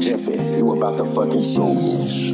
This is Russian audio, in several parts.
Jeffy, you about to fucking show me.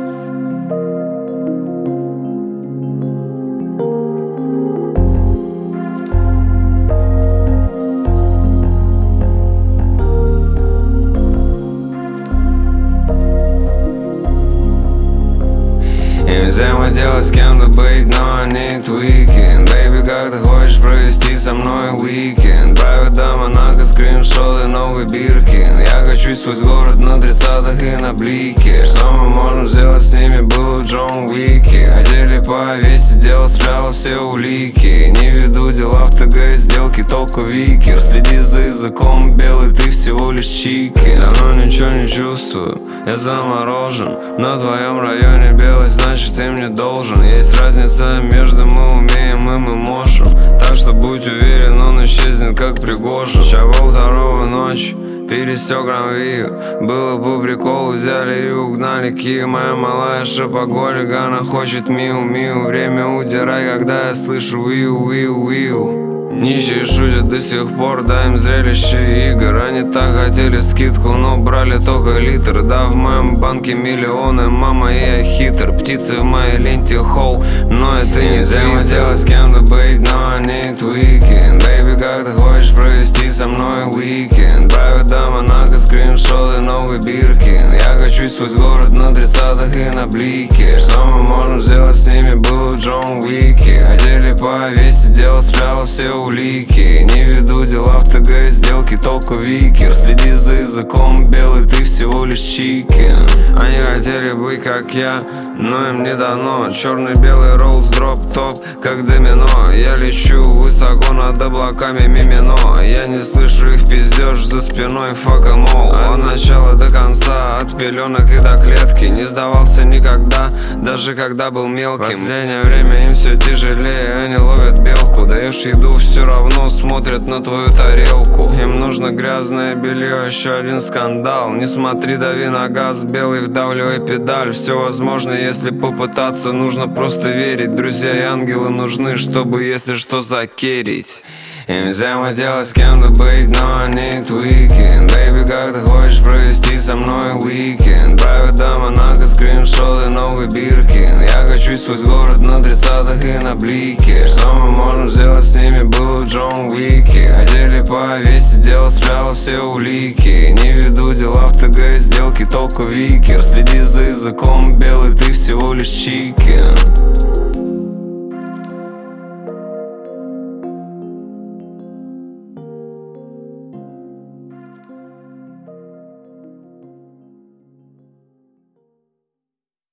Нельзя мы делать с кем-то быть, но не твикин. Бэйби, как ты хочешь провести со мной уикенд? Правит до Монако, скриншоты, новый Биркин. Я качусь сквозь город на 30-х и на блике. Что мы можем сделать с ними, был Джон Уики. Хотели повесить, дело спрятал все улики. Не веду дела в ТГ, сделки толку викер. Следи за языком, белый, ты всего лишь чики. Давно ничего не чувствую, я заморожен. На твоем районе белый, значит ты мне должен. Есть разница между мы умеем и мы можем. Так что будь уверен, он исчезнет как Пригожин. Чего второго ночи пересек Гранвию. Было по приколу, взяли и угнали Киев. Моя малая шопоголик, она хочет миу-миу. Время удирай, когда я слышу виу-виу-виу. Нищие шутят до сих пор, дай им зрелище игр. Они так хотели скидку, но брали только литр. Да, в моем банке миллионы, мама, я хитр. Птицы в моей ленте холл, но это не твиттер. Нельзя делать с кем-то быть, но не твикин. Бэйби, как ты хочешь провести со мной уикенд? Правит до Монако, скриншоты, новый Биркин. Я качусь сквозь город на 30-х и на блике. Что мы можем сделать с ними, был Джон Уики. Хотели повесить, дело спрятал все улики. Не веду дела в ТГ, сделки толку викер. Следи за языком, белый, ты всего лишь чикен. Они хотели быть как я, но им не дано. Черный-белый роллс, дроп-топ, как домино. Я лечу высоко над облаками мимино. Я не слышу их пиздеж за спиной, fuck em all. От начала до конца, от пеленок и до клетки. Не сдавался никогда, даже когда был мелким. В последнее время им все тяжелее, они ловят белку. Даешь еду, все равно смотрят на твою тарелку. Им нужно грязное белье, еще один скандал. Не смотри, дави на газ, белый, вдавливай педаль. Все возможно, если попытаться, нужно просто верить. Друзья и ангелы нужны, чтобы, если что, закерить. Нельзя мы делать с кем-то быть, но не твикин. Бэйби, как ты хочешь провести со мной уикенд? Правит до Монако, скриншоты, новый Биркин. Я качусь сквозь город на 30-х и на блике. Что мы можем сделать с ними, был Джон Уики. Хотели повесить, дело спрятал все улики. Не веду дела в ТГ, сделки толку викер. Следи за языком, белый, ты всего лишь чикен.